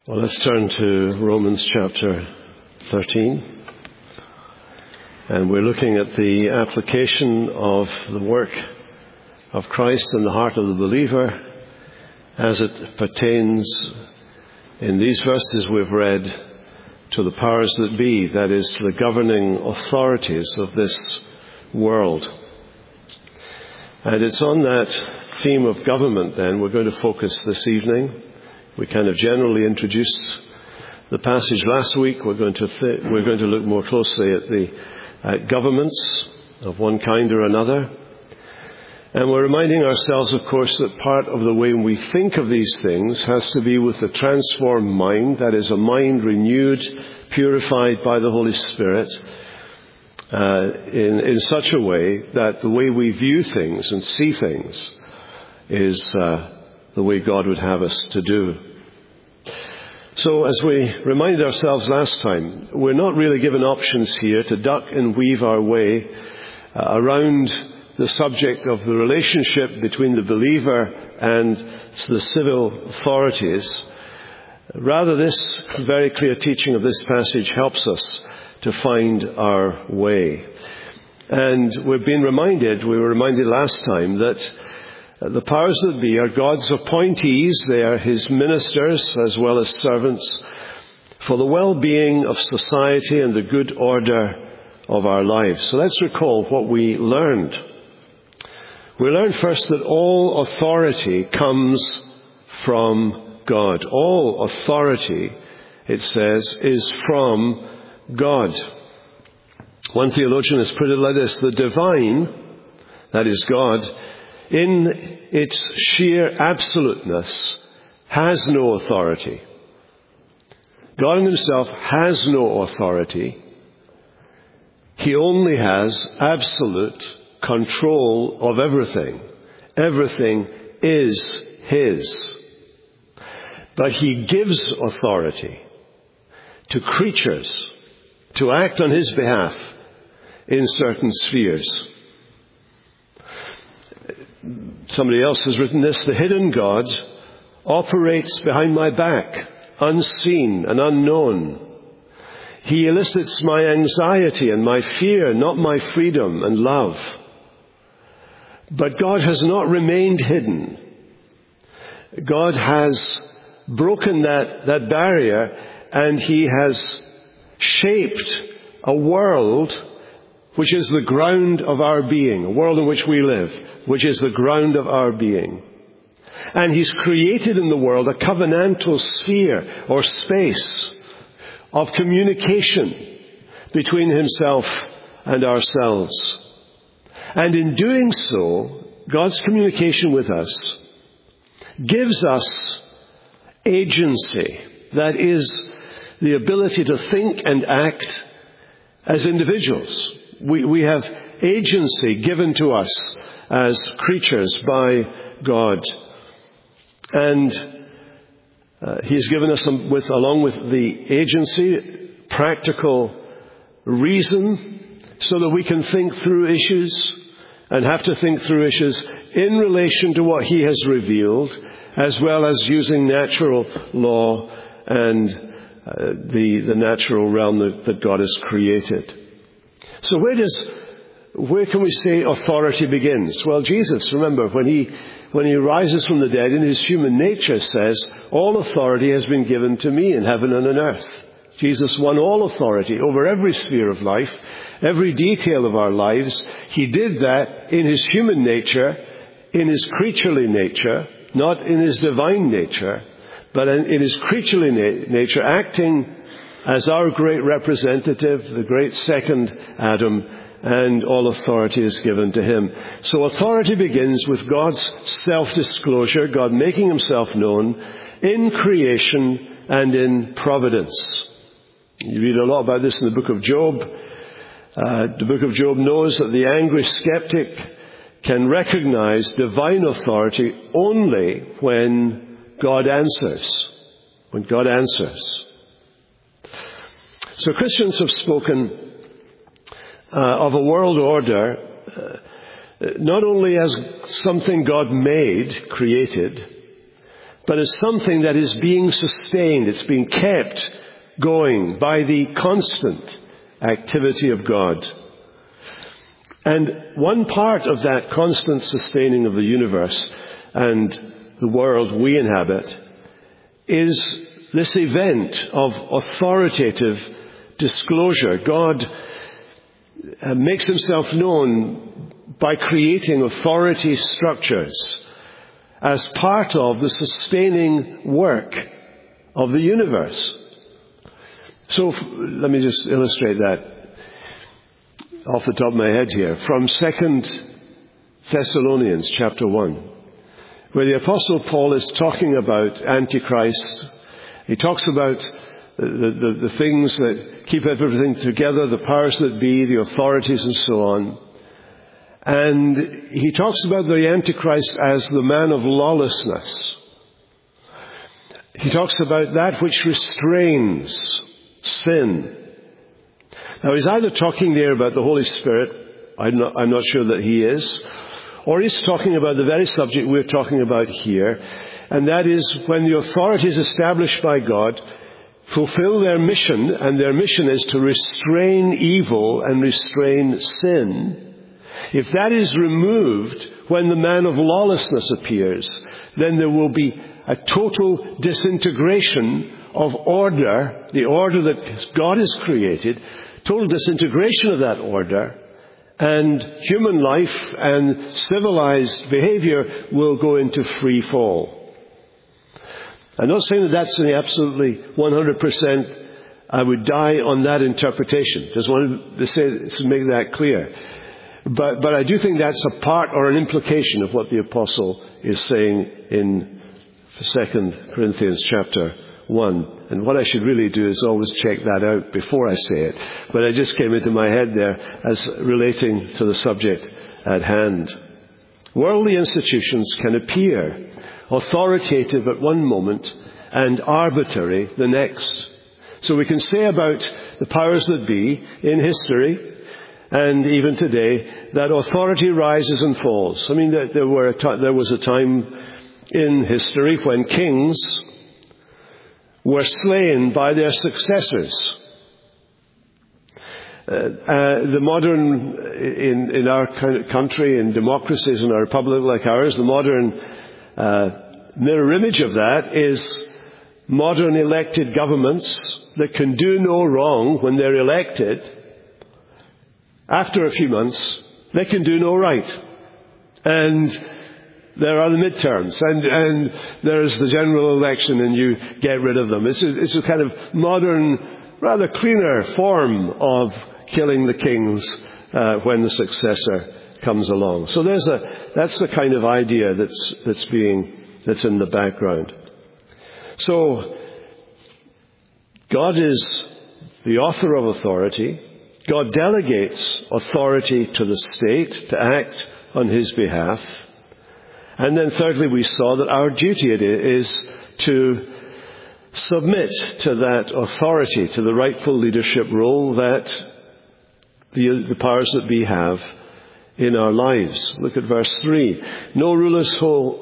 Well, let's turn to Romans chapter 13. And we're looking at the application of the work of Christ in the heart of the believer as it pertains in these verses we've read to the powers that be, that is, to the governing authorities of this world. And it's on that theme of government then we're going to focus this evening. We kind of generally introduced the passage last week. We're going to look more closely at governments of one kind or another. And we're reminding ourselves, of course, that part of the way we think of these things has to be with a transformed mind, that is, a mind renewed, purified by the Holy Spirit, in such a way that the way we view things and see things is the way God would have us to do. So as we reminded ourselves last time, we're not really given options here to duck and weave our way around the subject of the relationship between the believer and the civil authorities. Rather, this very clear teaching of this passage helps us to find our way. And we were reminded last time that the powers that be are God's appointees. They are His ministers as well as servants for the well-being of society and the good order of our lives. So let's recall what we learned. We learned first that all authority comes from God. All authority, it says, is from God. One theologian has put it like this: the divine, that is God, in its sheer absoluteness, has no authority. God in Himself has no authority. He only has absolute control of everything. Everything is His. But He gives authority to creatures to act on His behalf in certain spheres. Somebody else has written this: the hidden God operates behind my back, unseen and unknown. He elicits my anxiety and my fear, not my freedom and love. But God has not remained hidden. God has broken that barrier, and He has shaped a world which is the ground of our being, a world in which we live, which is the ground of our being. And He's created in the world a covenantal sphere or space of communication between Himself and ourselves. And in doing so, God's communication with us gives us agency. That is, the ability to think and act as individuals. We have agency given to us as creatures by God. And He's given us, along with the agency, practical reason so that we can think through issues and have to think through issues in relation to what He has revealed, as well as using natural law and the natural realm that God has created. So where can we say authority begins? Well, Jesus, remember, when he rises from the dead, in His human nature says, all authority has been given to me in heaven and on earth. Jesus won all authority over every sphere of life, every detail of our lives. He did that in His human nature, in His creaturely nature, not in His divine nature, but in His creaturely nature, acting as our great representative, the great second Adam, and all authority is given to Him. So authority begins with God's self-disclosure, God making Himself known in creation and in providence. You read a lot about this in the book of Job. The book of Job knows that the angry skeptic can recognize divine authority only when God answers. When God answers. So Christians have spoken of a world order not only as something God made, created, but as something that is being sustained. It's being kept going by the constant activity of God. And one part of that constant sustaining of the universe and the world we inhabit is this event of authoritative disclosure. God makes himself known by creating authority structures as part of the sustaining work of the universe. So let me just illustrate that off the top of my head here from 2 Thessalonians chapter 1, where the Apostle Paul is talking about Antichrist. He talks about the things that keep everything together, the powers that be, the authorities and so on. And he talks about the Antichrist as the man of lawlessness. He talks about that which restrains sin. Now he's either talking there about the Holy Spirit, I'm not sure that he is, or he's talking about the very subject we're talking about here, and that is when the authorities established by God fulfill their mission, and their mission is to restrain evil and restrain sin. If that is removed when the man of lawlessness appears, then there will be a total disintegration of order, the order that God has created, total disintegration of that order, and human life and civilized behavior will go into free fall. I'm not saying that that's absolutely 100%. I would die on that interpretation. Just wanted to make that clear. But I do think that's a part or an implication of what the apostle is saying in 2 Corinthians chapter 1. And what I should really do is always check that out before I say it. But it just came into my head there as relating to the subject at hand. Worldly institutions can appear authoritative at one moment and arbitrary the next. So we can say about the powers that be in history and even today that authority rises and falls. I mean, there was a time in history when kings were slain by their successors. The modern, in our country, in democracies, in a republic like ours, the modern mirror image of that is modern elected governments that can do no wrong when they're elected. After a few months, they can do no right. And there are the midterms, and there's the general election, and you get rid of them. It's a kind of modern, rather cleaner form of killing the kings when the successor comes along. So that's the kind of idea that's in the background. So God is the author of authority. God delegates authority to the state to act on his behalf. And then thirdly, we saw that our duty is to submit to that authority, to the rightful leadership role that the powers that be have in our lives. Look at verse 3. The rulers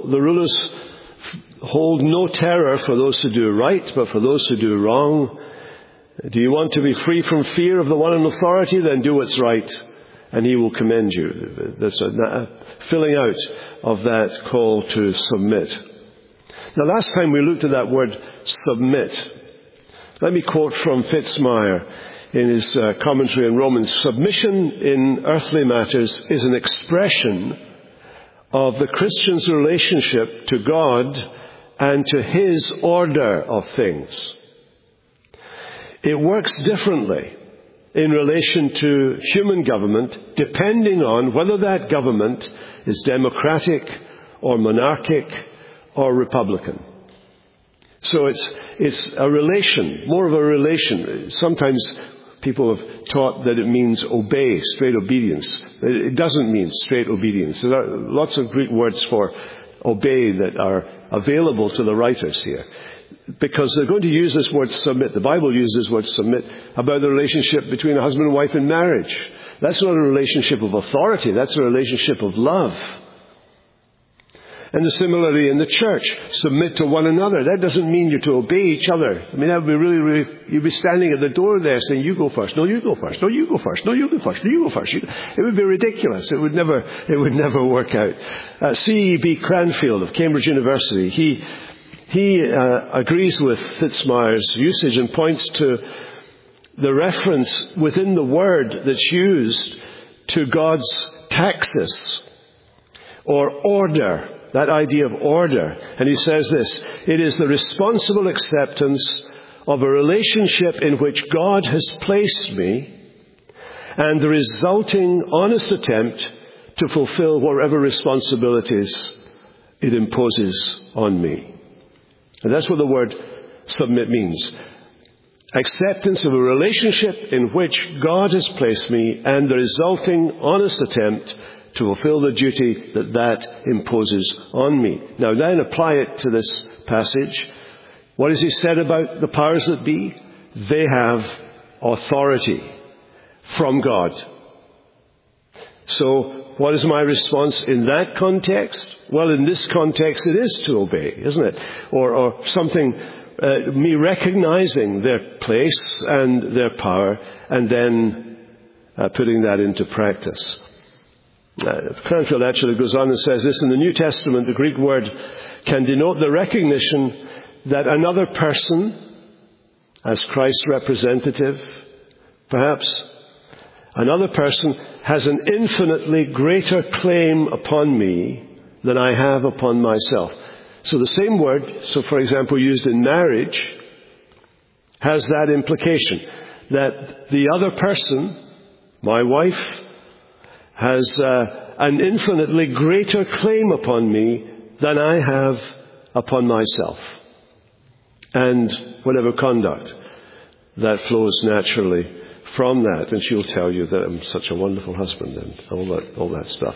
hold no terror for those who do right, but for those who do wrong. Do you want to be free from fear of the one in authority? Then do what's right, and he will commend you. That's a filling out of that call to submit. Now, last time we looked at that word submit. Let me quote from Fitzmyer in his commentary on Romans. Submission in earthly matters is an expression of the Christian's relationship to God and to his order of things. It works differently in relation to human government, depending on whether that government is democratic or monarchic or republican. So it's a relation, more of a relation. Sometimes people have taught that it means obey, straight obedience. It doesn't mean straight obedience. There are lots of Greek words for obey that are available to the writers here, because they're going to use this word submit. The Bible uses this word submit about the relationship between a husband and wife in marriage. That's not a relationship of authority. That's a relationship of love. And similarly in the church, submit to one another. That doesn't mean you're to obey each other. I mean, that would be really, you'd be standing at the door there saying, you go first. No, you go first. No, you go first. No, you go first. No, you go first. It would be ridiculous. It would never work out. C.E.B. Cranfield of Cambridge University, he agrees with Fitzmyers' usage and points to the reference within the word that's used to God's taxis or order. That idea of order. And he says this, it is the responsible acceptance of a relationship in which God has placed me and the resulting honest attempt to fulfill whatever responsibilities it imposes on me. And that's what the word submit means. Acceptance of a relationship in which God has placed me and the resulting honest attempt to fulfill the duty that imposes on me. Now then apply it to this passage. What has he said about the powers that be? They have authority from God. So what is my response in that context? Well, in this context it is to obey, isn't it? Or something, me recognizing their place and their power and then putting that into practice. Cranfield actually goes on and says this, in the New Testament, the Greek word can denote the recognition that another person, as Christ's representative, perhaps, another person has an infinitely greater claim upon me than I have upon myself. So the same word, so for example used in marriage, has that implication, that the other person, my wife, has an infinitely greater claim upon me than I have upon myself. And whatever conduct that flows naturally from that. And she'll tell you that I'm such a wonderful husband and all that stuff.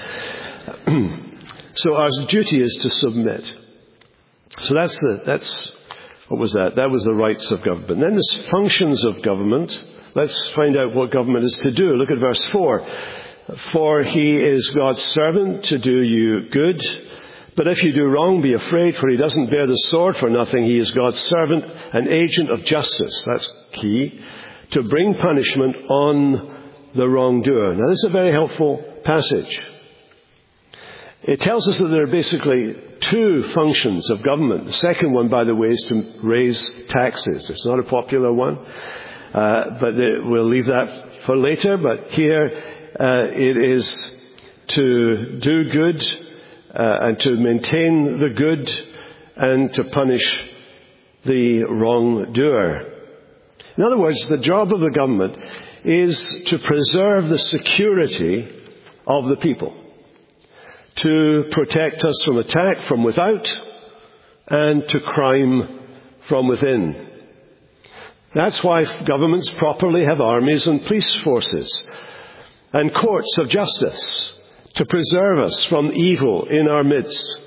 So our duty is to submit. So that's what was that? That was the rights of government. Then there's functions of government. Let's find out what government is to do. Look at verse 4. For he is God's servant to do you good. But if you do wrong, be afraid, for he doesn't bear the sword for nothing. He is God's servant, an agent of justice. That's key. To bring punishment on the wrongdoer. Now, this is a very helpful passage. It tells us that there are basically two functions of government. The second one, by the way, is to raise taxes. It's not a popular one, but we'll leave that for later. But here, it is to do good and to maintain the good and to punish the wrongdoer. In other words, the job of the government is to preserve the security of the people, to protect us from attack from without and to crime from within. That's why governments properly have armies and police forces and courts of justice to preserve us from evil in our midst.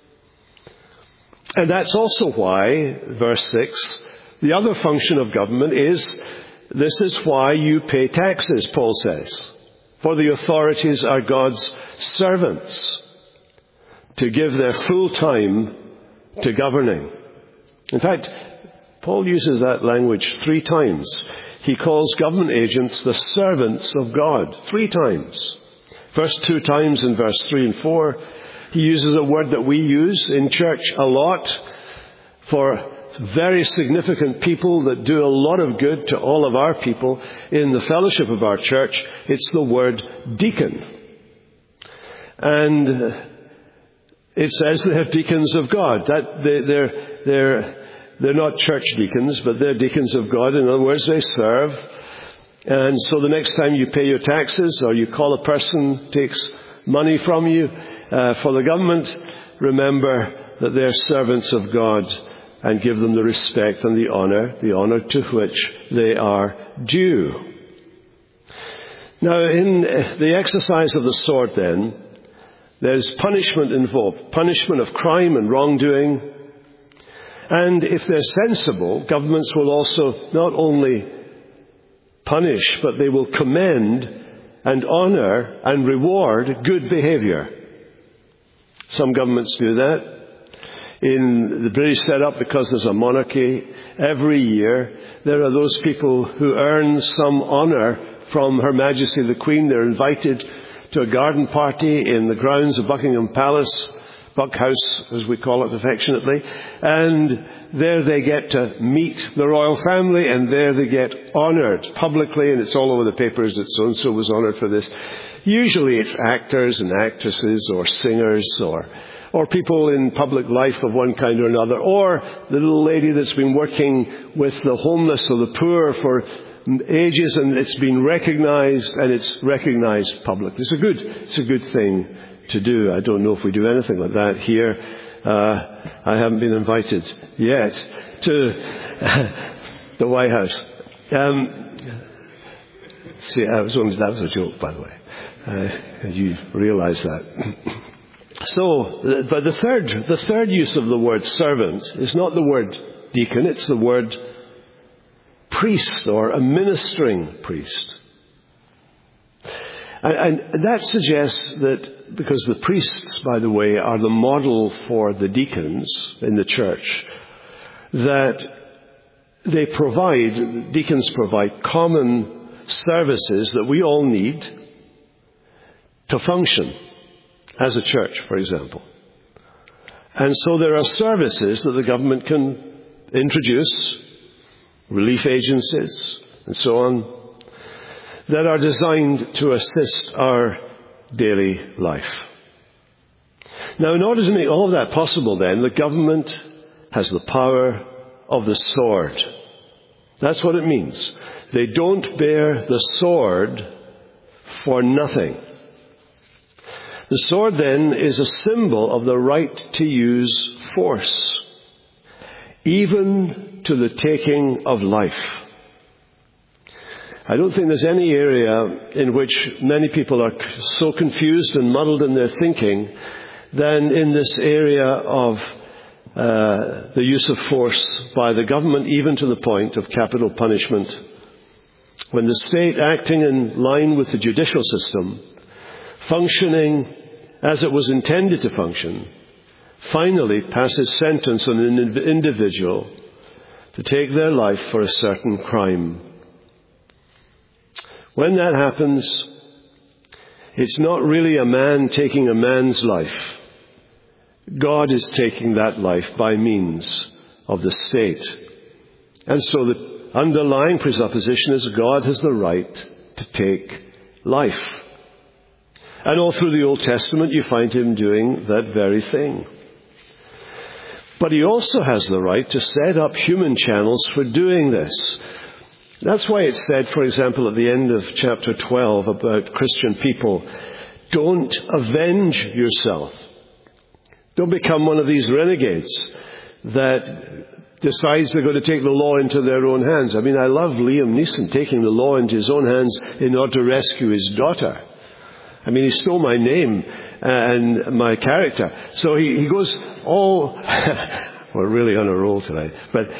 And that's also why, verse 6, the other function of government is, this is why you pay taxes, Paul says. For the authorities are God's servants to give their full time to governing. In fact, Paul uses that language 3 times. He calls government agents the servants of God 3 times. First 2 times in verse 3 and 4, he uses a word that we use in church a lot for very significant people that do a lot of good to all of our people in the fellowship of our church. It's the word deacon. And it says they're deacons of God. That they're not church deacons, but they're deacons of God. In other words, they serve. And so the next time you pay your taxes or you call a person, takes money from you for the government, remember that they're servants of God and give them the respect and the honor to which they are due. Now, in the exercise of the sword then, there's punishment involved, punishment of crime and wrongdoing. And if they're sensible, governments will also not only punish, but they will commend and honor and reward good behavior. Some governments do that. In the British setup, because there's a monarchy, every year there are those people who earn some honour from Her Majesty the Queen. They're invited to a garden party in the grounds of Buckingham Palace, Buckhouse as we call it affectionately, and there they get to meet the royal family, and there they get honoured publicly, and it's all over the papers that so-and-so was honoured for this. Usually it's actors and actresses or singers or people in public life of one kind or another, or the little lady that's been working with the homeless or the poor for ages, and it's been recognized, and it's recognized publicly. It's a good thing to do. I don't know if we do anything like that here. I haven't been invited yet to the White House. See, that was a joke, by the way. You realize that. So, but the third use of the word servant is not the word deacon, it's the word priest or a ministering priest. And that suggests that, because the priests, by the way, are the model for the deacons in the church, that deacons provide common services that we all need to function as a church, for example. And so there are services that the government can introduce, relief agencies and so on, that are designed to assist our daily life. Now, in order to make all of that possible, then, the government has the power of the sword. That's what it means. They don't bear the sword for nothing. The sword, then, is a symbol of the right to use force, even to the taking of life. I don't think there's any area in which many people are so confused and muddled in their thinking than in this area of the use of force by the government, even to the point of capital punishment. When the state, acting in line with the judicial system, functioning as it was intended to function, finally passes sentence on an individual to take their life for a certain crime. When that happens, it's not really a man taking a man's life. God is taking that life by means of the state. And so the underlying presupposition is God has the right to take life. And all through the Old Testament, you find him doing that very thing. But he also has the right to set up human channels for doing this. That's why it's said, for example, at the end of chapter 12 about Christian people, don't avenge yourself. Don't become one of these renegades that decides they're going to take the law into their own hands. I mean, I love Liam Neeson taking the law into his own hands in order to rescue his daughter. I mean, he stole my name and my character. So he goes all... We're really on a roll tonight. But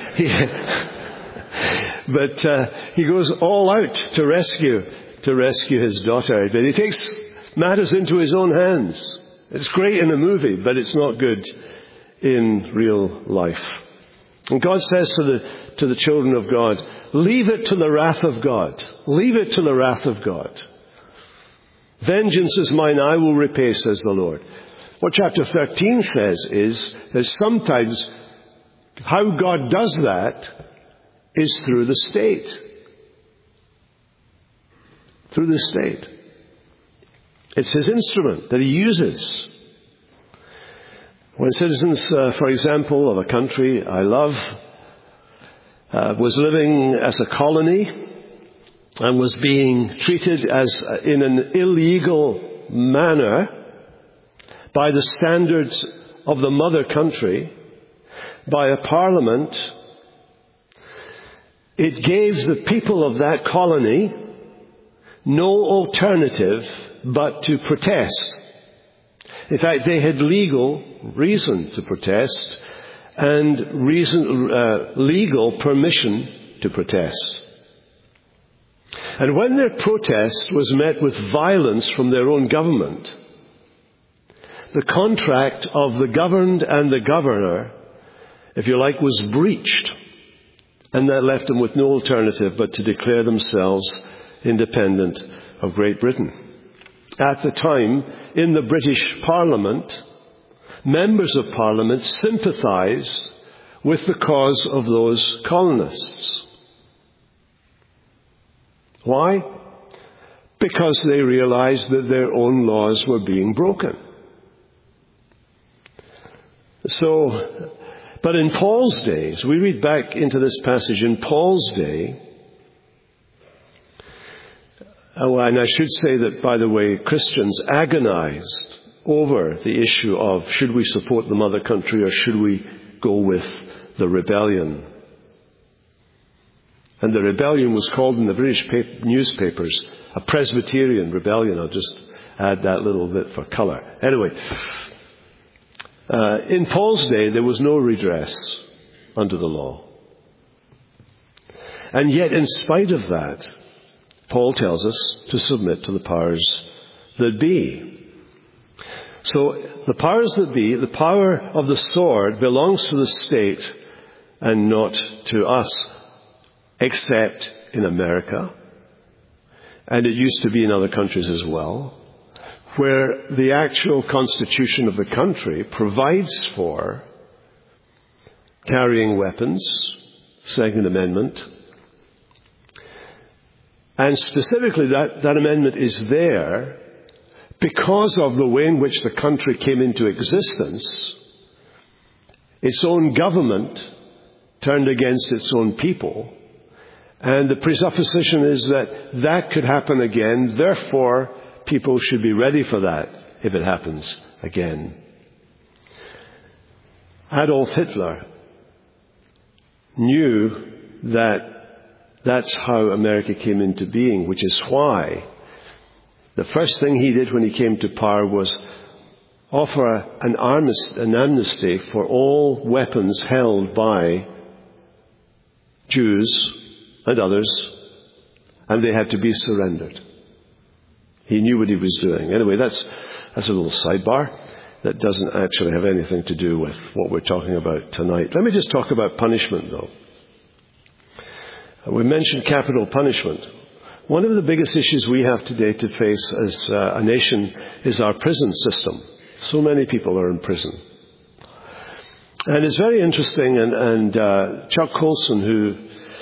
he goes all out to rescue his daughter. But he takes matters into his own hands. It's great in a movie, but it's not good in real life. And God says to the children of God, leave it to the wrath of God. Leave it to the wrath of God. Vengeance is mine, I will repay, says the Lord. What chapter 13 says is that sometimes how God does that is through the state. Through the state. It's his instrument that he uses. When citizens, for example, of a country I love, was living as a colony and was being treated as in an illegal manner by the standards of the mother country, by a parliament, it gave the people of that colony no alternative but to protest. In fact, they had legal reason to protest and legal permission to protest. And when their protest was met with violence from their own government, the contract of the governed and the governor, if you like, was breached. And that left them with no alternative but to declare themselves independent of Great Britain. At the time, in the British Parliament, members of Parliament sympathized with the cause of those colonists. Why? Because they realized that their own laws were being broken. But in Paul's days, we read back into this passage, in Paul's day, and I should say that, by the way, Christians agonized over the issue of should we support the mother country or should we go with the rebellion. And the rebellion was called in the British newspapers a Presbyterian rebellion. I'll just add that little bit for colour. Anyway, in Paul's day, there was no redress under the law. And yet, in spite of that, Paul tells us to submit to the powers that be. So, the powers that be, the power of the sword belongs to the state and not to us, except in America. And it used to be in other countries as well, where the actual constitution of the country provides for carrying weapons, Second Amendment. And specifically that amendment is there because of the way in which the country came into existence. Its own government turned against its own people. And the presupposition is that that could happen again. Therefore, people should be ready for that if it happens again. Adolf Hitler knew that that's how America came into being, which is why the first thing he did when he came to power was offer an amnesty for all weapons held by Jews and others, and they had to be surrendered. He knew what he was doing. Anyway, that's a little sidebar that doesn't actually have anything to do with what we're talking about tonight. Let me just talk about punishment, though. We mentioned capital punishment. One of the biggest issues we have today to face as a nation is our prison system. So many people are in prison. And it's very interesting, and Chuck Colson, who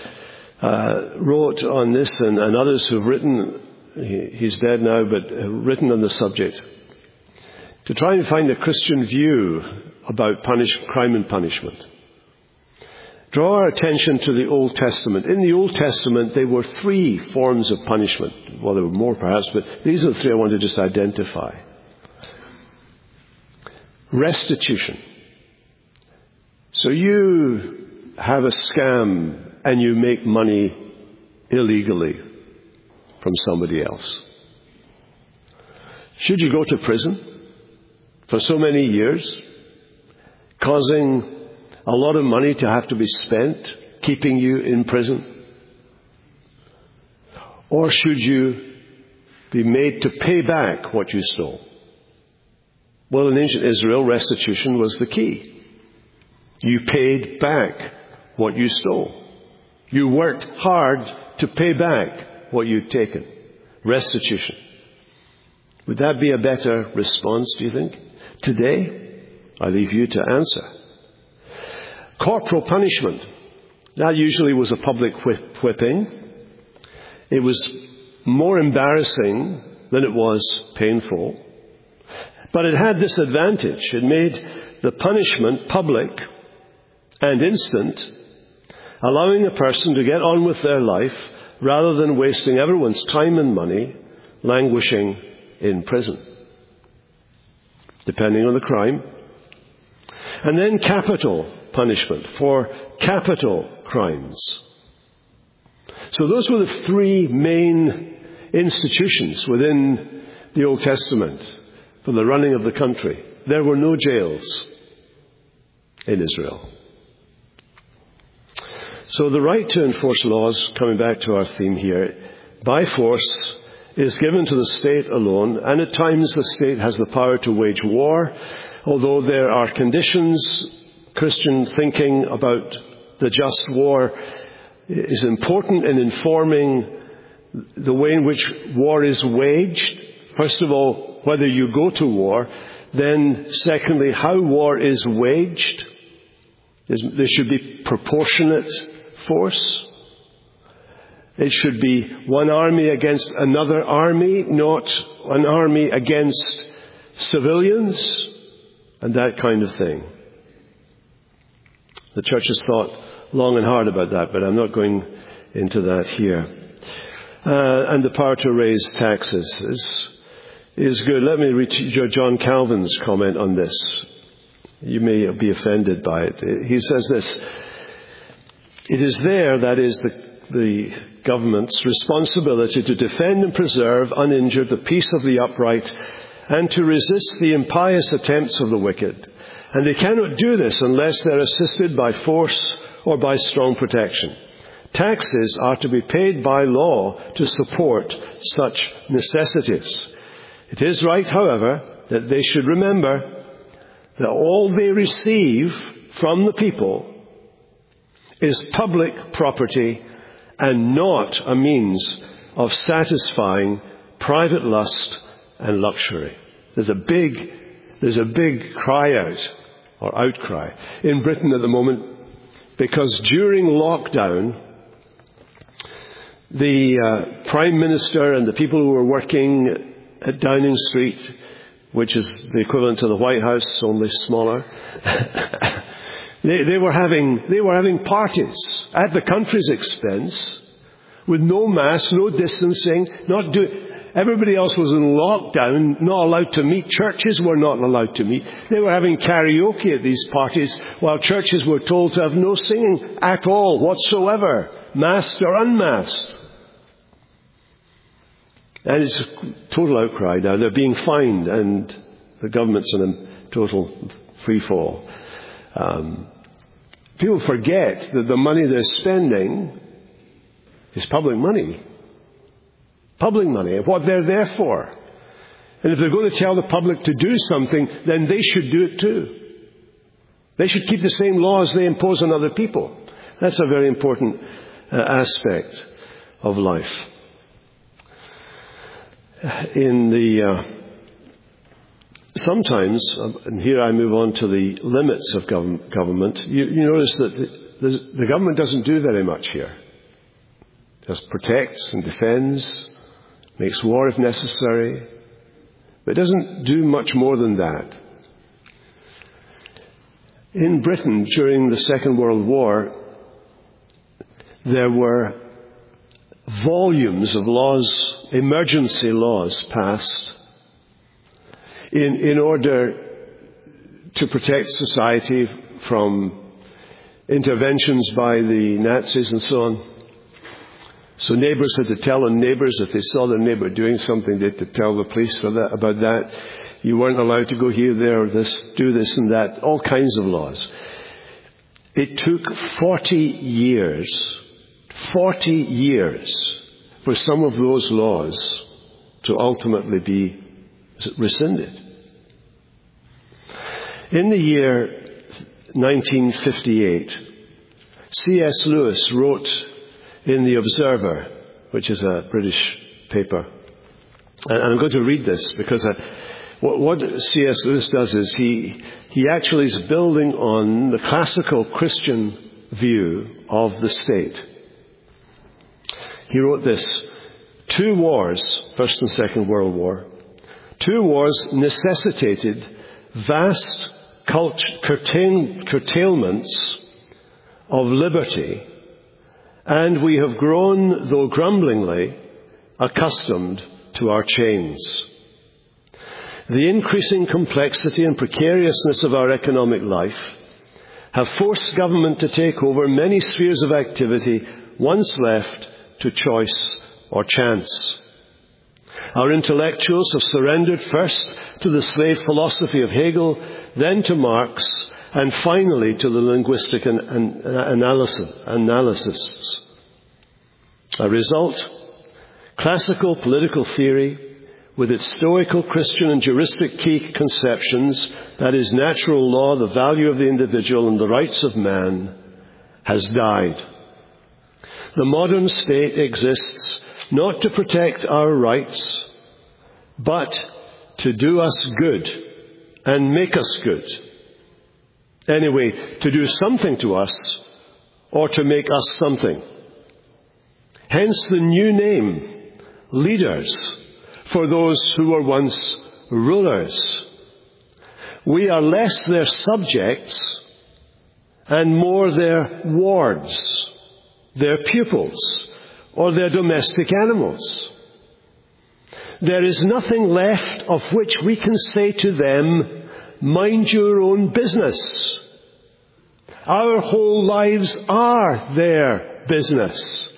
wrote on this, and others who've written, he's dead now, but written on the subject, to try and find a Christian view about crime and punishment. Draw our attention to the Old Testament. In the Old Testament, there were 3 forms of punishment. Well, there were more perhaps, but these are the 3 I want to just identify. Restitution. So you have a scam and you make money illegally from somebody else. Should you go to prison for so many years, causing a lot of money to have to be spent, keeping you in prison? Or should you be made to pay back what you stole? Well, in ancient Israel, restitution was the key. You paid back what you stole. You worked hard to pay back what you'd taken. Restitution. Would that be a better response, do you think? Today, I leave you to answer. Corporal punishment. That usually was a public whipping. It was more embarrassing than it was painful. But it had this advantage. It made the punishment public and instant, allowing a person to get on with their life rather than wasting everyone's time and money languishing in prison, depending on the crime. And then capital punishment for capital crimes. So those were the 3 main institutions within the Old Testament for the running of the country. There were no jails in Israel. So the right to enforce laws, coming back to our theme here, by force is given to the state alone, and at times the state has the power to wage war, although there are conditions. Christian thinking about the just war is important in informing the way in which war is waged. First of all, whether you go to war. Then, secondly, how war is waged. There should be proportionate force. It should be one army against another army, not an army against civilians, and that kind of thing. The church has thought long and hard about that, but I'm not going into that here. And the power to raise taxes is good. Let me read John Calvin's comment on this. You may be offended by it. He says this: "It is there, that is, the government's responsibility to defend and preserve uninjured the peace of the upright and to resist the impious attempts of the wicked. And they cannot do this unless they're assisted by force or by strong protection. Taxes are to be paid by law to support such necessities. It is right, however, that they should remember that all they receive from the people is public property and not a means of satisfying private lust and luxury." There's a big cry out, or outcry, in Britain at the moment, because during lockdown, the Prime Minister and the people who were working at Downing Street, which is the equivalent to the White House, only smaller, they were having parties at the country's expense, with no mask, no distancing, everybody else was in lockdown, not allowed to meet. Churches were not allowed to meet. They were having karaoke at these parties, while churches were told to have no singing at all whatsoever, masked or unmasked. And it's a total outcry now. They're being fined, and the government's in a total free fall. People forget that the money they're spending is public money. Public money, what they're there for. And if they're going to tell the public to do something, then they should do it too. They should keep the same laws they impose on other people. That's a very important aspect of life. Sometimes, and here I move on to the limits of government, you notice that the government doesn't do very much here. Just protects and defends, makes war if necessary, but it doesn't do much more than that. In Britain, during the Second World War, there were volumes of laws, emergency laws passed in order to protect society from interventions by the Nazis and so on. So neighbours had to tell on neighbours if they saw their neighbour doing something, they had to tell the police about that. You weren't allowed to go here, there, or do this and that. All kinds of laws. It took 40 years for some of those laws to ultimately be rescinded. In the year 1958, C.S. Lewis wrote in The Observer, which is a British paper. And I'm going to read this because what C.S. Lewis does is he actually is building on the classical Christian view of the state. He wrote this: 2 wars, First and Second World War, 2 wars necessitated vast curtailments of liberty, and we have grown, though grumblingly, accustomed to our chains. The increasing complexity and precariousness of our economic life have forced government to take over many spheres of activity once left to choice or chance. Our intellectuals have surrendered first to the slave philosophy of Hegel, then to Marx, and finally to the linguistic analysts. A result, Classical political theory, with its stoical Christian and juristic key conceptions, that is, natural law, the value of the individual, and the rights of man, has died. The modern state exists not to protect our rights, but to do us good and make us good. Anyway, to do something to us or to make us something. Hence the new name, leaders, for those who were once rulers. We are less their subjects and more their wards, their pupils, or their domestic animals. There is nothing left of which we can say to them, mind your own business. Our whole lives are their business.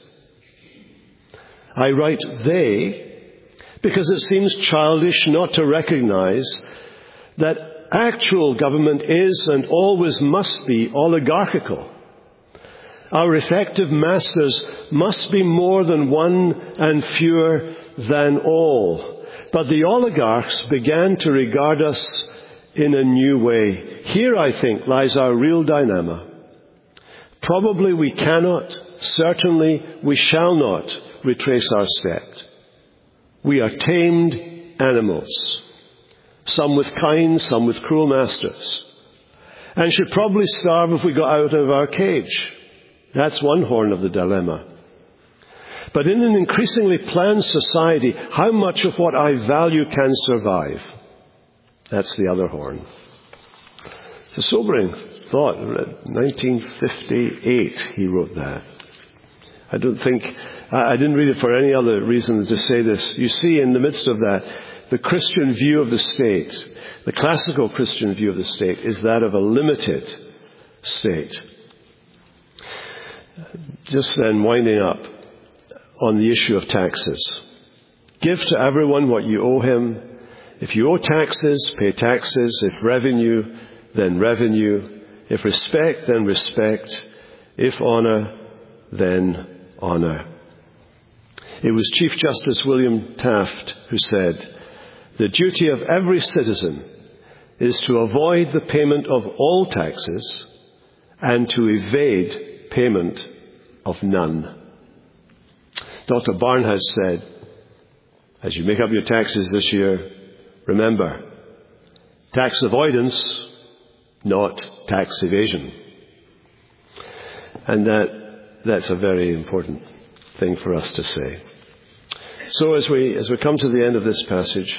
I write they because it seems childish not to recognize that actual government is and always must be oligarchical. Our effective masters must be more than one and fewer than all. But the oligarchs began to regard us in a new way. Here, I think, lies our real dilemma. Probably we cannot, certainly we shall not retrace our steps. We are tamed animals, some with kind, some with cruel masters, and should probably starve if we got out of our cage. That's one horn of the dilemma. But in an increasingly planned society, how much of what I value can survive? That's the other horn. It's a sobering thought. 1958 he wrote that. I didn't read it for any other reason than to say this. You see, in the midst of that, the Christian view of the state, the classical Christian view of the state, is that of a limited state. Just then, winding up on the issue of taxes. Give to everyone what you owe him. If you owe taxes, pay taxes. If revenue, then revenue. If respect, then respect. If honor, then honor. It was Chief Justice William Taft who said, the duty of every citizen is to avoid the payment of all taxes and to evade payment of none. Dr. Barnhouse said, as you make up your taxes this year, remember, tax avoidance, not tax evasion. And that's a very important thing for us to say. So as we come to the end of this passage,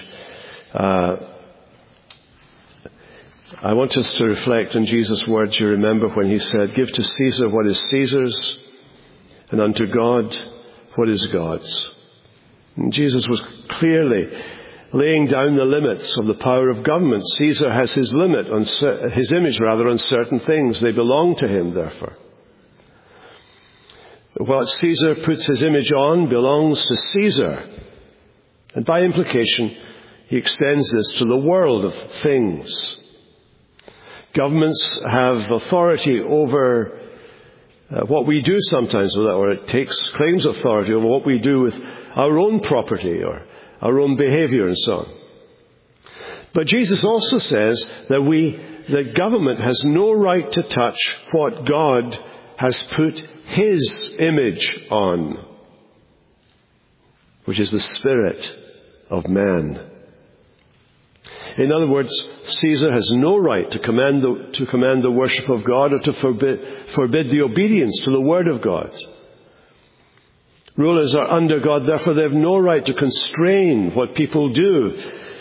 I want us to reflect on Jesus' words. You remember when he said, give to Caesar what is Caesar's, and unto God what is God's. And Jesus was clearly laying down the limits of the power of government. Caesar has his limit, his image on certain things. They belong to him, therefore. What Caesar puts his image on belongs to Caesar. And by implication, he extends this to the world of things. Governments have authority over what we do sometimes with that, or it claims authority over what we do with our own property or our own behavior and so on. But Jesus also says that government has no right to touch what God has put his image on, which is the spirit of man. In other words, Caesar has no right to command the worship of God or to forbid the obedience to the word of God. Rulers are under God, therefore they have no right to constrain what people do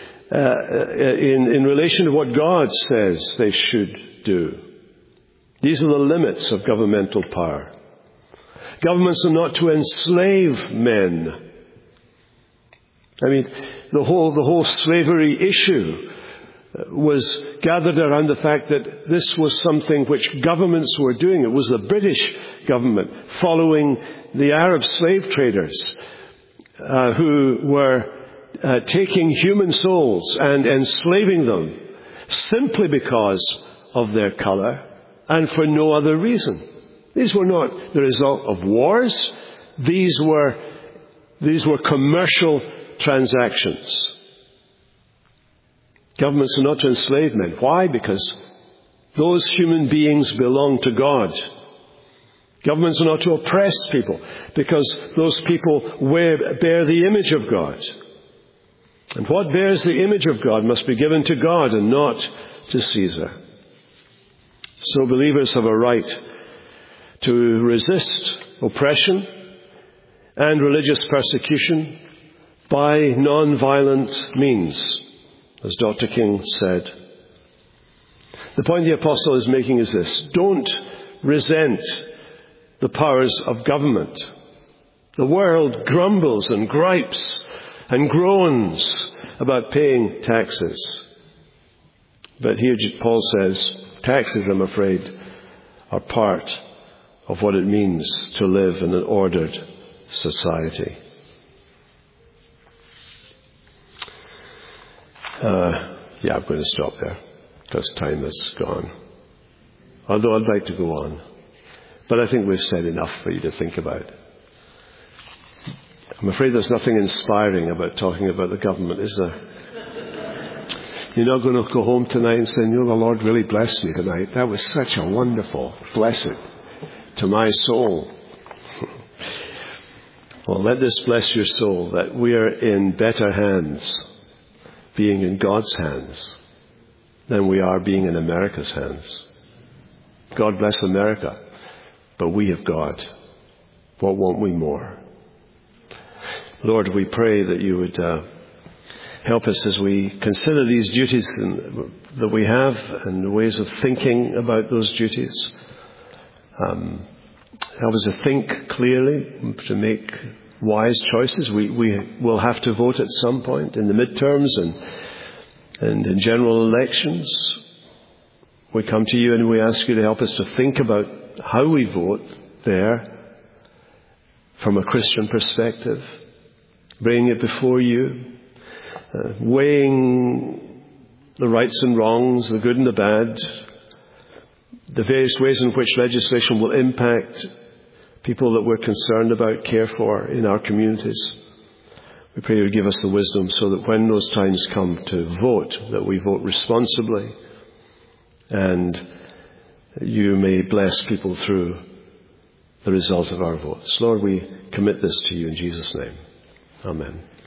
in relation to what God says they should do. These are the limits of governmental power. Governments are not to enslave men. I mean, the whole slavery issue was gathered around the fact that this was something which governments were doing. It was the British government following the Arab slave traders who were taking human souls and enslaving them simply because of their color and for no other reason. These were not the result of wars. These were These were commercial transactions. Governments are not to enslave men. Why? Because those human beings belong to God. Governments are not to oppress people, because those people bear the image of God. And what bears the image of God must be given to God and not to Caesar. So believers have a right to resist oppression and religious persecution by non-violent means, as Dr. King said. The point the apostle is making is this: don't resent the powers of government. The world grumbles and gripes and groans about paying taxes. But here Paul says, taxes, I'm afraid, are part of what it means to live in an ordered society. I'm going to stop there because time has gone. Although I'd like to go on. But I think we've said enough for you to think about. I'm afraid there's nothing inspiring about talking about the government, is there? You're not going to go home tonight and say, the Lord really blessed me tonight. That was such a wonderful blessing to my soul. Well, let this bless your soul, that we are in better hands, being in God's hands, than we are being in America's hands. God bless America, but we have God. What want we more? Lord, we pray that you would help us as we consider these duties that we have and the ways of thinking about those duties. Help us to think clearly, to make wise choices. We will have to vote at some point in the midterms and in general elections. We come to you and we ask you to help us to think about how we vote there from a Christian perspective, bringing it before you, weighing the rights and wrongs, the good and the bad, the various ways in which legislation will impact people that we're concerned about, care for in our communities. We pray you would give us the wisdom so that when those times come to vote, that we vote responsibly, and you may bless people through the result of our votes. Lord, we commit this to you in Jesus' name. Amen.